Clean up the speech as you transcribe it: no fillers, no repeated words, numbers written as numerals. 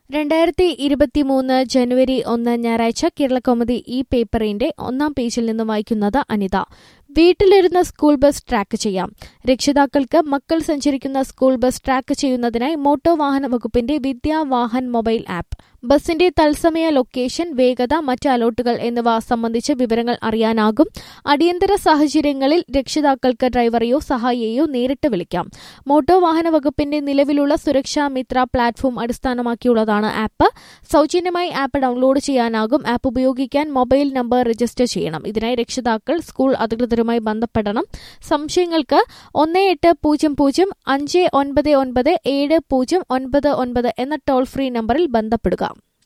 2023 ജനുവരി 1 ഞായറാഴ്ച കേരളകൗമുദി ഈ പേപ്പറിന്റെ ഒന്നാം പേജിൽ നിന്ന് വായിക്കുന്നത് അനിത. വീട്ടിലിരുന്ന് സ്കൂൾ ബസ് ട്രാക്ക് ചെയ്യാം. രക്ഷിതാക്കൾക്ക് മക്കൾ സഞ്ചരിക്കുന്ന സ്കൂൾ ബസ് ട്രാക്ക് ചെയ്യുന്നതിനായി മോട്ടോർ വാഹന വകുപ്പിന്റെ വിദ്യാ വാഹൻ മൊബൈൽ ആപ്പ്. ബസിന്റെ തത്സമയ ലൊക്കേഷൻ, വേഗത, മറ്റ് അലോട്ടുകൾ എന്നിവ സംബന്ധിച്ച് വിവരങ്ങൾ അറിയാനാകും. അടിയന്തര സാഹചര്യങ്ങളിൽ രക്ഷിതാക്കൾക്ക് ഡ്രൈവറെയോ സഹായിയെയോ നേരിട്ട് വിളിക്കാം. മോട്ടോർ വാഹന വകുപ്പിന്റെ നിലവിലുള്ള സുരക്ഷാ മിത്ര പ്ലാറ്റ്ഫോം അടിസ്ഥാനമാക്കിയുള്ളതാണ് ആപ്പ്. സൗജന്യമായി ആപ്പ് ഡൌൺലോഡ് ചെയ്യാനാകും. ആപ്പ് ഉപയോഗിക്കാൻ മൊബൈൽ നമ്പർ രജിസ്റ്റർ ചെയ്യണം. ഇതിനായി രക്ഷിതാക്കൾ സ്കൂൾ അധികൃതരുമായി ബന്ധപ്പെടണം. സംശയങ്ങൾക്ക് 1800 599 7099 എന്ന ടോൾ ഫ്രീ നമ്പറിൽ ബന്ധപ്പെടുക.